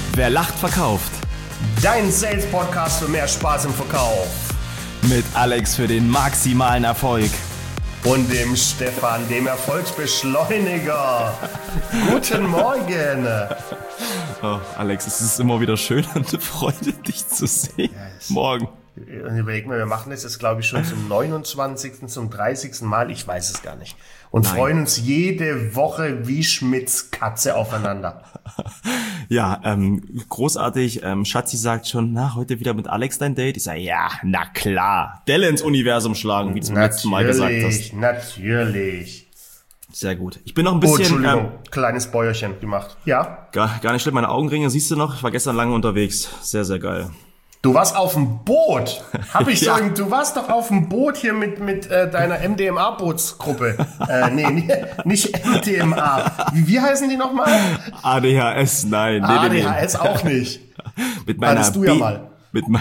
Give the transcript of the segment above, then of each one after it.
Wer lacht, verkauft. Dein Sales-Podcast für mehr Spaß im Verkauf. Mit Alex für den maximalen Erfolg. Und dem Stefan, dem Erfolgsbeschleuniger. Guten Morgen. Oh, Alex, es ist immer wieder schön und eine Freude, dich zu sehen. Yes. Morgen. Und überleg mal, wir machen das jetzt, glaube ich, schon zum 29., zum 30. Mal. Ich weiß es gar nicht. Und freuen uns jede Woche wie Schmitz Katze aufeinander. Ja, großartig. Schatzi sagt schon, heute wieder mit Alex dein Date. Ich sage, ja, na klar. Delle ins Universum schlagen, wie du zum letzten Mal gesagt hast. Natürlich. Sehr gut. Ich bin noch ein bisschen... Entschuldigung, kleines Bäuerchen gemacht. Ja? Gar nicht schlimm. Meine Augenringe siehst du noch. Ich war gestern lange unterwegs. Sehr, sehr geil. Du warst auf dem Boot. Hab ich Ja. sagen, du warst doch auf dem Boot hier mit deiner MDMA-Bootsgruppe. Nicht MDMA. Wie heißen die nochmal? ADHS, nein. Nee. ADHS auch nicht. Mit meiner Hattest du ja mal.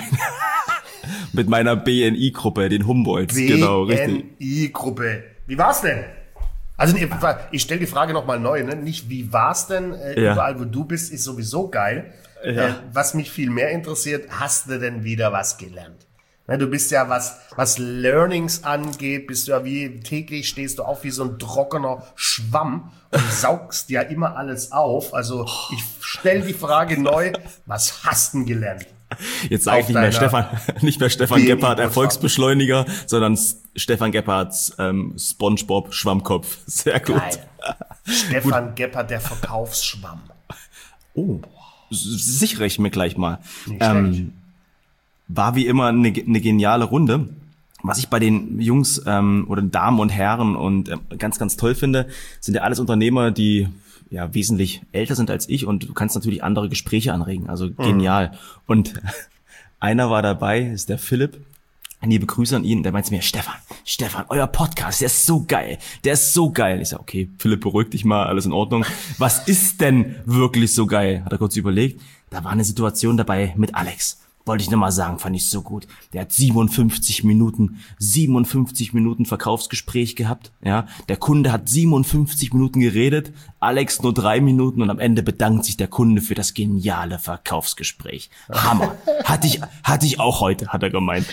Mit meiner BNI-Gruppe, den Humboldts. Genau, richtig. BNI-Gruppe. Wie war's denn? Also ich stelle die Frage nochmal neu, ne? Nicht wie war's denn? Ja. Überall, wo du bist, ist sowieso geil. Ja. Was mich viel mehr interessiert, hast du denn wieder was gelernt? Ne, du bist ja, was Learnings angeht, bist du ja wie täglich stehst du auf wie so ein trockener Schwamm und saugst ja immer alles auf. Also ich stelle die Frage neu, was hast du denn gelernt? Jetzt sage ich nicht mehr Stefan Gebhardt Erfolgsbeschleuniger, sondern Stefan Gebhardts SpongeBob Schwammkopf. Sehr gut. Geil. Stefan Gebhardt, der Verkaufsschwamm. Oh, sichere ich mir gleich mal. Nicht schlecht. War wie immer eine geniale Runde. Was ich bei den Jungs oder Damen und Herren und ganz, ganz toll finde, sind ja alles Unternehmer, die ja wesentlich älter sind als ich und du kannst natürlich andere Gespräche anregen. Also genial. Und einer war dabei, ist der Philipp. Liebe Grüße an ihn. Der meinte mir, Stefan, euer Podcast, der ist so geil. Ich sag, okay, Philipp, beruhig dich mal, alles in Ordnung. Was ist denn wirklich so geil? Hat er kurz überlegt. Da war eine Situation dabei mit Alex. Wollte ich nochmal sagen, fand ich so gut. Der hat 57 Minuten Verkaufsgespräch gehabt. Ja, der Kunde hat 57 Minuten geredet, Alex nur 3 Minuten und am Ende bedankt sich der Kunde für das geniale Verkaufsgespräch. Hammer. Hatte ich auch heute, hat er gemeint.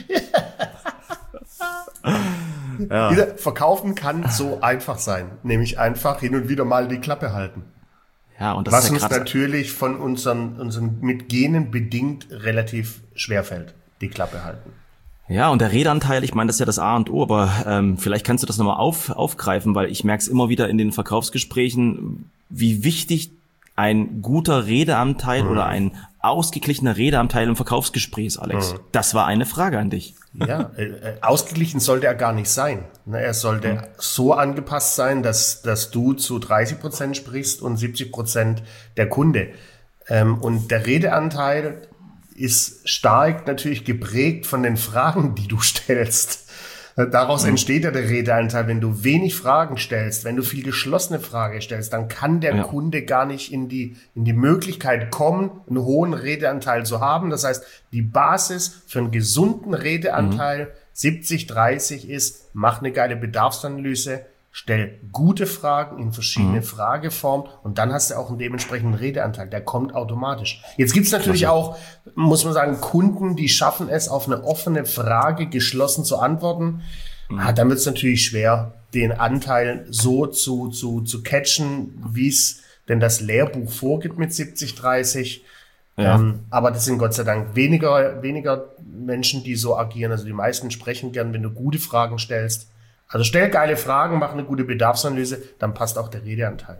Ja. Verkaufen kann so einfach sein, nämlich einfach hin und wieder mal die Klappe halten. Ja, und das Was ist ja uns krass. natürlich von unseren mit Genen bedingt relativ schwer fällt, die Klappe halten. Ja, und der Redeanteil, ich meine, das ist ja das A und O, aber vielleicht kannst du das nochmal aufgreifen, weil ich merke es immer wieder in den Verkaufsgesprächen, wie wichtig ein guter Redeanteil oder ein ausgeglichener Redeanteil im Verkaufsgespräch ist, Alex. Das war eine Frage an dich. Ja, ausgeglichen sollte er gar nicht sein. Ne, er sollte so angepasst sein, dass du zu 30% sprichst und 70% der Kunde. Und der Redeanteil ist stark natürlich geprägt von den Fragen, die du stellst. Daraus entsteht ja der Redeanteil. Wenn du wenig Fragen stellst, wenn du viel geschlossene Fragen stellst, dann kann der Kunde gar nicht in die Möglichkeit kommen, einen hohen Redeanteil zu haben. Das heißt, die Basis für einen gesunden Redeanteil 70-30 ist, mach eine geile Bedarfsanalyse, stell gute Fragen in verschiedene Frageformen und dann hast du auch einen dementsprechenden Redeanteil. Der kommt automatisch. Jetzt gibt's natürlich auch, muss man sagen, Kunden, die schaffen es, auf eine offene Frage geschlossen zu antworten. Dann wird's natürlich schwer, den Anteil so zu catchen, wie es denn das Lehrbuch vorgibt mit 70-30. Ja. Aber das sind Gott sei Dank weniger Menschen, die so agieren. Also die meisten sprechen gern, wenn du gute Fragen stellst. Also stell geile Fragen, mach eine gute Bedarfsanalyse, dann passt auch der Redeanteil.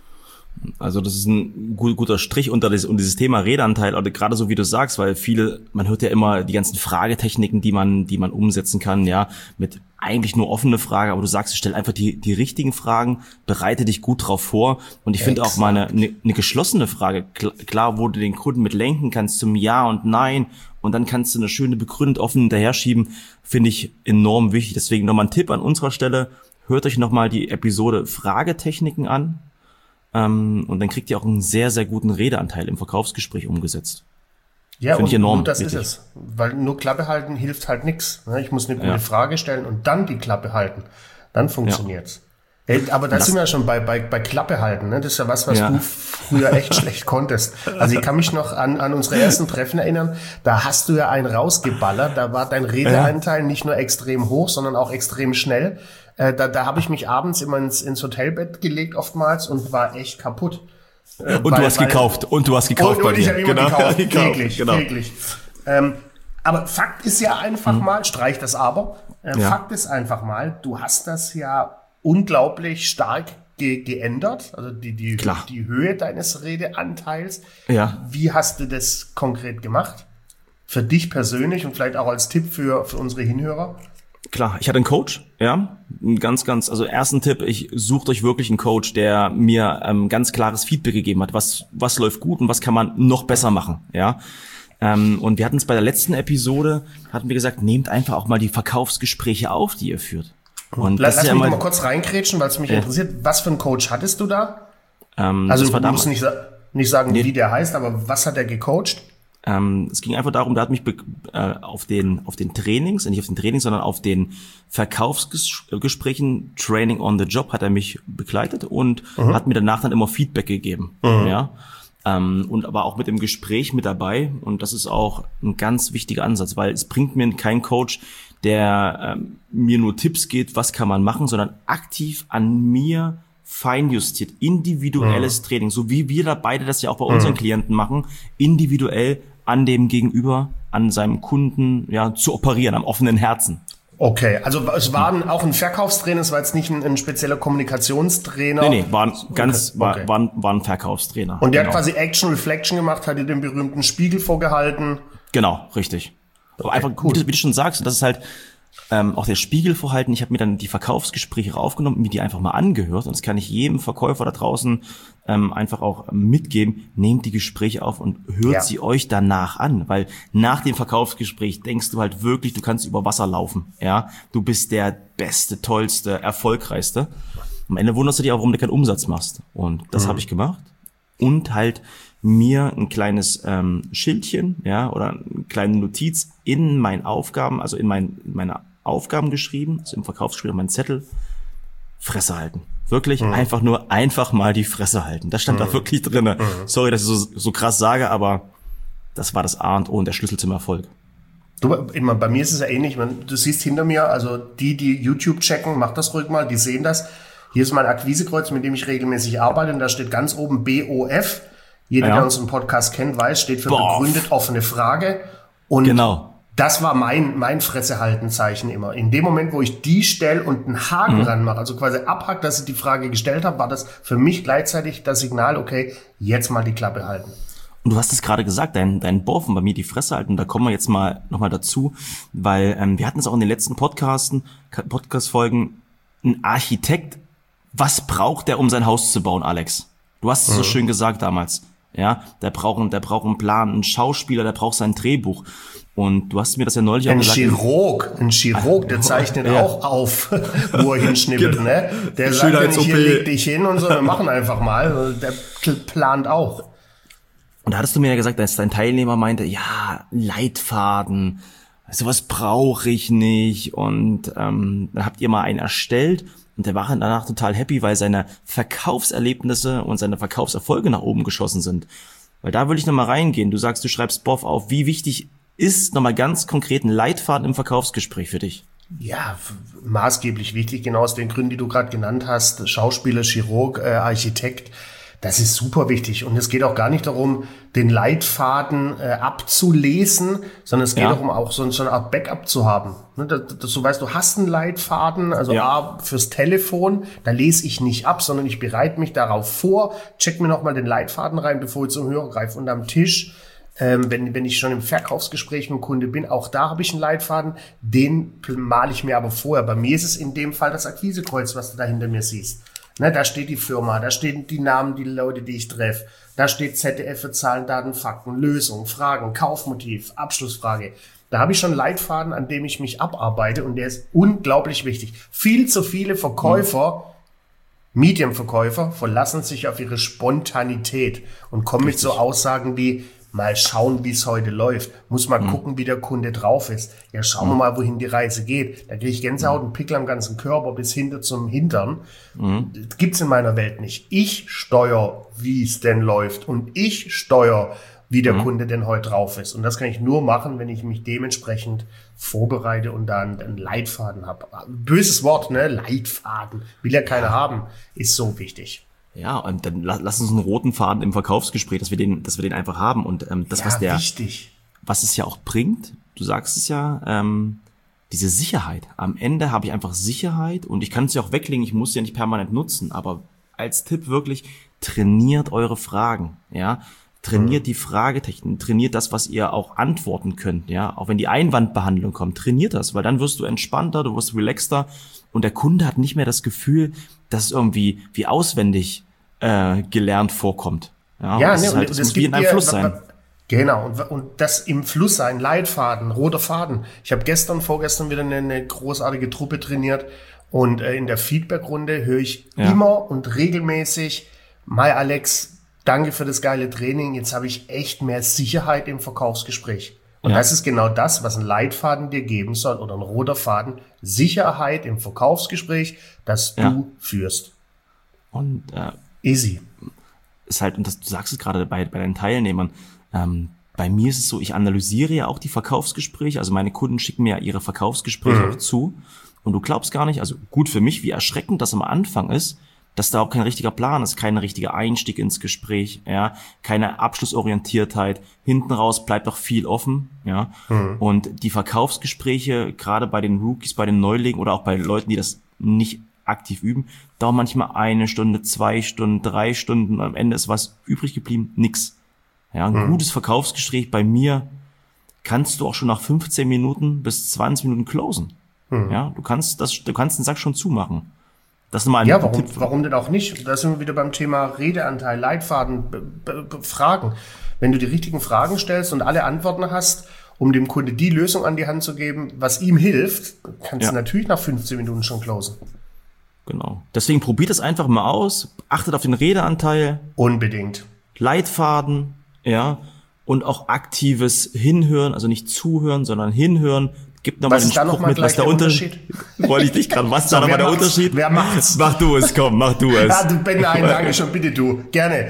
Also das ist ein guter Strich unter dieses Thema Redeanteil, oder gerade so wie du sagst, weil man hört ja immer die ganzen Fragetechniken, die man umsetzen kann, ja, mit eigentlich nur offene Fragen, aber du sagst, stell einfach die richtigen Fragen, bereite dich gut drauf vor und ich finde auch mal eine geschlossene Frage, klar, wo du den Kunden mit lenken kannst zum Ja und Nein und dann kannst du eine schöne begründet offen hinterher schieben, finde ich enorm wichtig. Deswegen nochmal ein Tipp an unserer Stelle, hört euch nochmal die Episode Fragetechniken an. Und dann kriegt ihr auch einen sehr, sehr guten Redeanteil im Verkaufsgespräch umgesetzt. Ja, Finde ich enorm und das wichtig. ist es. Weil nur Klappe halten hilft halt nichts. Ich muss eine gute Frage stellen und dann die Klappe halten. Dann funktioniert's. Aber da sind wir ja schon bei Klappe halten, ne? Das ist ja was du früher echt schlecht konntest. Also ich kann mich noch an unsere ersten Treffen erinnern, da hast du ja einen rausgeballert, da war dein Redeanteil nicht nur extrem hoch, sondern auch extrem schnell. Da habe ich mich abends immer ins Hotelbett gelegt oftmals und war echt kaputt. Und du hast gekauft bei mir. Und ich habe immer gekauft, täglich. Aber Fakt ist ja einfach mal, streich das aber, Fakt ist einfach mal, du hast das ja unglaublich stark geändert, also die Höhe deines Redeanteils. Ja. Wie hast du das konkret gemacht? Für dich persönlich und vielleicht auch als Tipp für unsere Hinhörer? Klar, ich hatte einen Coach, also ersten Tipp, sucht euch wirklich einen Coach, der mir ganz klares Feedback gegeben hat, was läuft gut und was kann man noch besser machen, ja. Und wir hatten es bei der letzten Episode, hatten wir gesagt, nehmt einfach auch mal die Verkaufsgespräche auf, die ihr führt. Und lass mich mal kurz reinkrätschen, weil es mich interessiert. Was für einen Coach hattest du da? Also du musst nicht sagen, wie der heißt, aber was hat er gecoacht? Es ging einfach darum, der hat mich auf den Trainings, nicht auf den Trainings, sondern auf den Verkaufsgesprächen, Training on the Job, hat er mich begleitet und hat mir danach dann immer Feedback gegeben. Ja. Und aber auch mit dem Gespräch mit dabei. Und das ist auch ein ganz wichtiger Ansatz, weil es bringt mir kein Coach, der mir nur Tipps gibt, was kann man machen, sondern aktiv an mir feinjustiert, individuelles Training, so wie wir da beide das ja auch bei unseren Klienten machen, individuell an dem Gegenüber, an seinem Kunden, zu operieren, am offenen Herzen. Okay, also es war auch ein Verkaufstrainer, es war jetzt nicht ein spezieller Kommunikationstrainer. Nee, war ein Verkaufstrainer. Und der hat quasi Action Reflection gemacht, hat dir den berühmten Spiegel vorgehalten. Genau, richtig. Aber einfach, cool. Wie du schon sagst, das ist halt auch der Spiegel vorhalten. Ich habe mir dann die Verkaufsgespräche aufgenommen, mir die einfach mal angehört. Und das kann ich jedem Verkäufer da draußen einfach auch mitgeben. Nehmt die Gespräche auf und hört sie euch danach an. Weil nach dem Verkaufsgespräch denkst du halt wirklich, du kannst über Wasser laufen. Ja, du bist der Beste, Tollste, Erfolgreichste. Am Ende wunderst du dich auch, warum du keinen Umsatz machst. Und das habe ich gemacht. Und halt mir ein kleines Schildchen, oder eine kleine Notiz in meinen Aufgaben, also in meine Aufgaben geschrieben, also im Verkaufsgespräch auf meinen Zettel, Fresse halten. Wirklich einfach mal die Fresse halten. Das stand da wirklich drinne. Sorry, dass ich so krass sage, aber das war das A und O und der Schlüssel zum Erfolg. Bei mir ist es ja ähnlich. Du siehst hinter mir, also die YouTube checken, mach das ruhig mal, die sehen das. Hier ist mein Akquisekreuz, mit dem ich regelmäßig arbeite und da steht ganz oben BOF. Jeder, der unseren Podcast kennt, weiß, steht für begründet offene Frage. Und das war mein Fressehaltenzeichen immer. In dem Moment, wo ich die stelle und einen Haken ranmache, also quasi abhakt, dass ich die Frage gestellt habe, war das für mich gleichzeitig das Signal, okay, jetzt mal die Klappe halten. Und du hast es gerade gesagt, dein Boff und bei mir die Fresse halten, da kommen wir jetzt nochmal dazu, weil wir hatten es auch in den letzten Podcast-Folgen, ein Architekt, was braucht der, um sein Haus zu bauen, Alex? Du hast es so schön gesagt damals. Ja, der braucht einen Plan, ein Schauspieler, der braucht sein Drehbuch. Und du hast mir das ja neulich auch gesagt. Ein Chirurg, der zeichnet auch auf, wo er hinschnippelt, ne? Der sagt ja nicht, hier leg dich hin und so, wir machen einfach mal. Der plant auch. Und da hattest du mir ja gesagt, dass dein Teilnehmer meinte, Leitfaden, sowas brauche ich nicht. Und dann habt ihr mal einen erstellt. Und der war danach total happy, weil seine Verkaufserlebnisse und seine Verkaufserfolge nach oben geschossen sind. Weil da will ich nochmal reingehen. Du sagst, du schreibst Boff auf. Wie wichtig ist nochmal ganz konkret ein Leitfaden im Verkaufsgespräch für dich? Ja, maßgeblich wichtig, genau aus den Gründen, die du gerade genannt hast. Schauspieler, Chirurg, Architekt. Das ist super wichtig. Und es geht auch gar nicht darum, den Leitfaden abzulesen, sondern es geht darum, auch so eine Art Backup zu haben. Ne, dass du weißt, du hast einen Leitfaden, also A, fürs Telefon, da lese ich nicht ab, sondern ich bereite mich darauf vor, check mir nochmal den Leitfaden rein, bevor ich zum Hörer greife. Und am Tisch, wenn ich schon im Verkaufsgespräch mit dem Kunde bin, auch da habe ich einen Leitfaden, den male ich mir aber vorher. Bei mir ist es in dem Fall das Akquisekreuz, was du da hinter mir siehst. Ne, da steht die Firma, da stehen die Namen, die Leute, die ich treffe. Da steht ZDF für Zahlen, Daten, Fakten, Lösung, Fragen, Kaufmotiv, Abschlussfrage. Da habe ich schon einen Leitfaden, an dem ich mich abarbeite und der ist unglaublich wichtig. Viel zu viele Verkäufer, Medienverkäufer, verlassen sich auf ihre Spontanität und kommen mit so Aussagen wie, mal schauen, wie es heute läuft. Muss mal gucken, wie der Kunde drauf ist. Ja, schauen wir mal, wohin die Reise geht. Da kriege ich Gänsehaut und Pickel am ganzen Körper bis hinter zum Hintern. Das gibt's in meiner Welt nicht. Ich steuere, wie es denn läuft. Und ich steuere, wie der Kunde denn heute drauf ist. Und das kann ich nur machen, wenn ich mich dementsprechend vorbereite und dann einen Leitfaden habe. Böses Wort, ne? Leitfaden. Will ja keiner haben. Ist so wichtig. Ja, und dann lass uns einen roten Faden im Verkaufsgespräch, dass wir den einfach haben. Und wichtig. Was es ja auch bringt, du sagst es ja, diese Sicherheit. Am Ende habe ich einfach Sicherheit und ich kann es ja auch weglegen, ich muss es ja nicht permanent nutzen, aber als Tipp wirklich, trainiert eure Fragen, ja. Trainiert die Fragetechnik, trainiert das, was ihr auch antworten könnt, ja. Auch wenn die Einwandbehandlung kommt, trainiert das, weil dann wirst du entspannter, du wirst relaxter und der Kunde hat nicht mehr das Gefühl, dass es irgendwie wie auswendig gelernt vorkommt. Ja, und es muss wie in einem Fluss sein. Genau, und das im Fluss sein, Leitfaden, roter Faden. Ich habe vorgestern wieder eine großartige Truppe trainiert und in der Feedback-Runde höre ich immer und regelmäßig, Alex, danke für das geile Training, jetzt habe ich echt mehr Sicherheit im Verkaufsgespräch. Und das ist genau das, was ein Leitfaden dir geben soll oder ein roter Faden, Sicherheit im Verkaufsgespräch, das du führst. Und easy. Ist halt, und das, du sagst es gerade bei deinen Teilnehmern, bei mir ist es so, ich analysiere ja auch die Verkaufsgespräche, also meine Kunden schicken mir ja ihre Verkaufsgespräche auch zu und du glaubst gar nicht, also gut für mich, wie erschreckend das am Anfang ist, dass da auch kein richtiger Plan ist, kein richtiger Einstieg ins Gespräch, ja, keine Abschlussorientiertheit, hinten raus bleibt doch viel offen, ja, und die Verkaufsgespräche, gerade bei den Rookies, bei den Neulingen oder auch bei Leuten, die das nicht aktiv üben, dauern manchmal 1 Stunde, 2 Stunden, 3 Stunden, am Ende ist was übrig geblieben, nix. Ja, ein gutes Verkaufsgespräch bei mir kannst du auch schon nach 15 Minuten bis 20 Minuten closen. Ja, du kannst den Sack schon zumachen. Das ist mal ein Tipp. Warum denn auch nicht? Da sind wir wieder beim Thema Redeanteil, Leitfaden, Fragen. Wenn du die richtigen Fragen stellst und alle Antworten hast, um dem Kunde die Lösung an die Hand zu geben, was ihm hilft, kannst du natürlich nach 15 Minuten schon closen. Genau. Deswegen probiert es einfach mal aus, achtet auf den Redeanteil. Unbedingt. Leitfaden, ja, und auch aktives Hinhören, also nicht zuhören, sondern hinhören. Gibt nochmal den Spruch mit, was der Unterschied? Wollte ich dich gerade, was da nochmal der Unterschied? Wer macht's? Mach du es, komm, mach du es. Ja, danke schon, bitte du, gerne.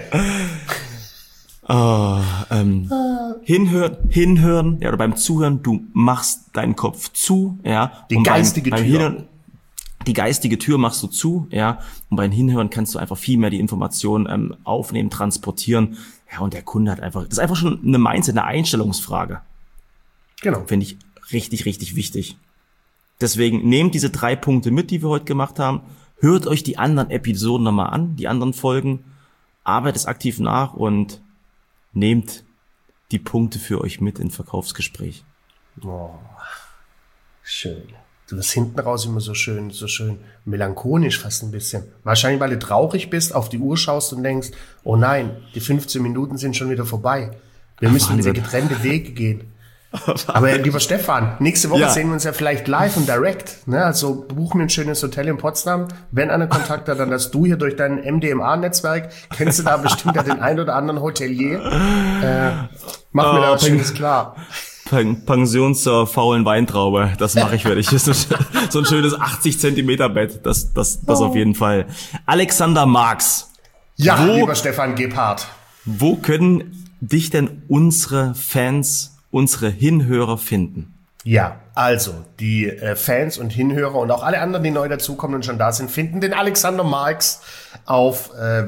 Hinhören, ja, oder beim Zuhören, du machst deinen Kopf zu, ja. Die geistige Tür. Hinhören, die geistige Tür machst du zu, ja. Und beim Hinhören kannst du einfach viel mehr die Informationen aufnehmen, transportieren. Ja, und der Kunde hat einfach, das ist einfach schon eine Mindset, eine Einstellungsfrage. Genau. Finde ich richtig, richtig wichtig. Deswegen nehmt diese 3 Punkte mit, die wir heute gemacht haben. Hört euch die anderen Episoden nochmal an, die anderen Folgen. Arbeitet es aktiv nach und nehmt die Punkte für euch mit ins Verkaufsgespräch. Oh, schön. Du bist hinten raus immer so schön melancholisch fast ein bisschen. Wahrscheinlich, weil du traurig bist, auf die Uhr schaust und denkst, oh nein, die 15 Minuten sind schon wieder vorbei. Wir müssen wieder getrennte Wege gehen. Aber lieber Stefan, nächste Woche sehen wir uns ja vielleicht live und direct. Ne? Also buch mir ein schönes Hotel in Potsdam. Wenn einer Kontakt hat, dann hast du hier durch dein MDMA-Netzwerk, kennst du da bestimmt ja den ein oder anderen Hotelier. Mach mir da was Schönes klar. Pension zur faulen Weintraube, das mache ich für dich. So ein schönes 80 Zentimeter Bett, das auf jeden Fall. Alexander Marx. Ja, lieber Stefan Gebhardt. Wo können dich denn unsere Fans, unsere Hinhörer finden? Ja, also die Fans und Hinhörer und auch alle anderen, die neu dazukommen und schon da sind, finden den Alexander Marx auf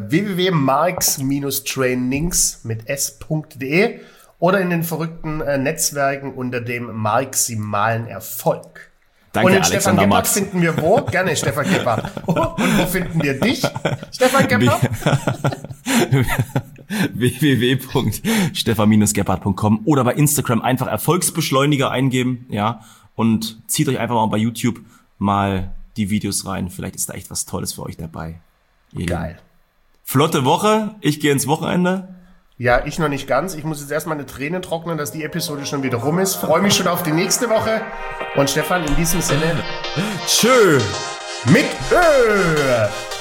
www.marx-trainings mit s.de oder in den verrückten Netzwerken unter dem maximalen Erfolg. Danke, und den Alexander Stefan Gebhardt Marx. finden wir wo? Gerne, Stefan Gebhardt. Und wo finden wir dich, Stefan Gebhardt? www.stefan-gebhardt.com oder bei Instagram einfach Erfolgsbeschleuniger eingeben, ja, und zieht euch einfach mal bei YouTube mal die Videos rein. Vielleicht ist da echt was Tolles für euch dabei. Geil. Flotte Woche. Ich gehe ins Wochenende. Ja, ich noch nicht ganz. Ich muss jetzt erstmal eine Träne trocknen, dass die Episode schon wieder rum ist. Freue mich schon auf die nächste Woche. Und Stefan, in diesem Sinne, Tschö. Mit Ö.